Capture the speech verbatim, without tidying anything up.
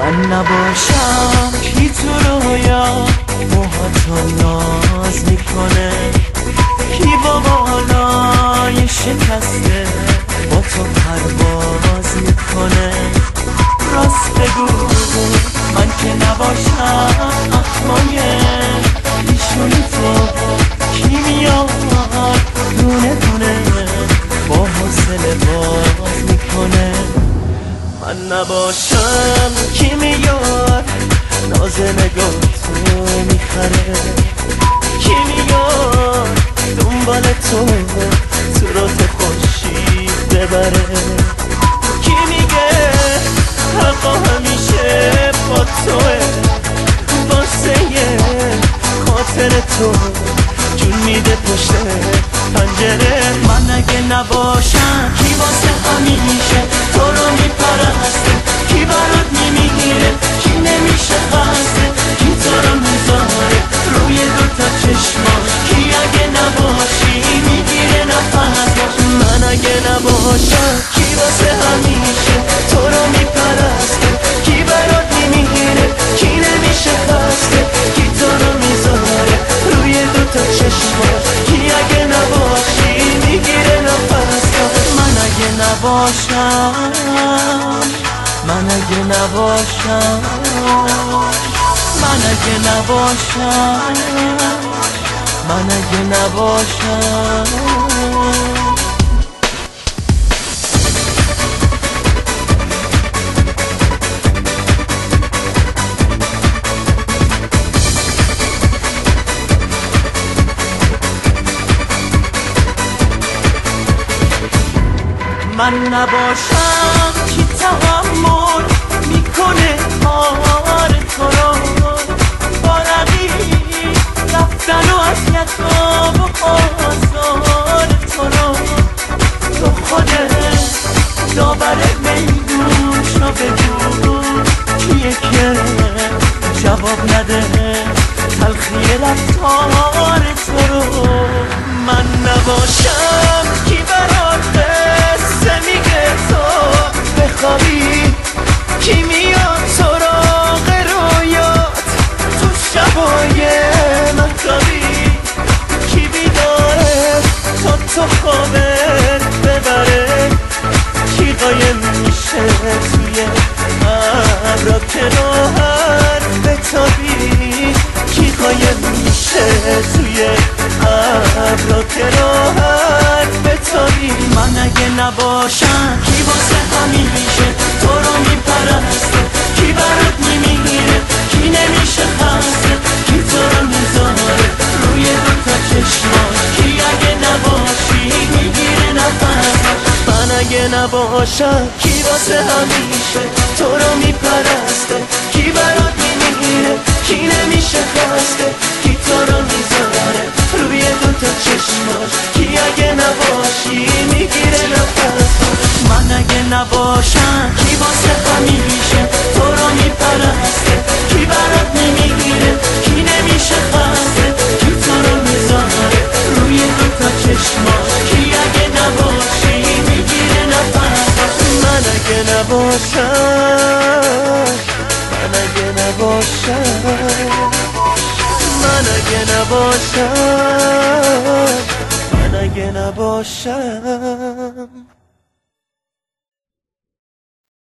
من نباشم کی تو رویا موهاتو ناز میکنه، کی با بالای شکسته با تو پرواز میکنه. راست بگو من که نباشم اخمای ایشونی تو کی میاد دونه دونه با حوصله باز میکنه. من نباشم کی میاد ناز نگاه تو میخره، کی میاد دنبال تو تو رو تو خوشی ببره، کی میگه حقا همیشه با توه واسه خاطر تو جون میده پشت پنجره. من اگه نباشم کی واسه همیشه تو رو میپرسته، کی برات میمیره، کی نمیشه خسته، کی تو رو میذاره روی دوتا چشماش، کی اگه نباشی میگیره نفس. من اگه نباشم کی واسه همیشه تو رو میپرسته، کی برات میمیره، کی نمیشه خسته، کی تو رو میذاره روی دوتا چشماش، کی اگه نباشی میگیره نفس. من اگه نباشم من اگه نباشم من اگه نباشم من اگه نباشم من نباشم کی تحمل میکنه کار تو رو، با رقیب رفتن و اذیت و آزار تو رو. تو خودت داور میدون شو بگو کیه که جواب نده تلخی رفتار تو رو. من نباشم کی برات قصه میگه تو بخوابی، کی میاد سراغ رویات تو شبای مهتابی، کی بیداره تا تو خوابت ببره، کی قایم میشه توی ابرا که راحت بتابی، کی قایم میشه توی ابرا که راحت بتابی. من اگه نباشم کی واسه همیشه تو رو میپرسته، کی برات میمیره، کی نمیشه خسته، کی تو رو میذاره روی دوتا چشماش، کی اگه نباشی میگیره نفس. من اگه نباشم کی واسه همیشه تو رو میپرسته، کی برات میمیره، کی نمیشه خسته، کی تو رو میذاره روی دوتا چشماش، کی اگه نباشی میگیره نفس. من اگه نباشم کی واسه همیشه تو رو میپرسته، کی برات میمیره، کی نمیشه خسته، کی تو رو میذاره روی دوتا چشماش، کی اگه نباشی میگیره نفس. من اگه نباشم من اگه نباشم من اگه نباشم من اگه نباشم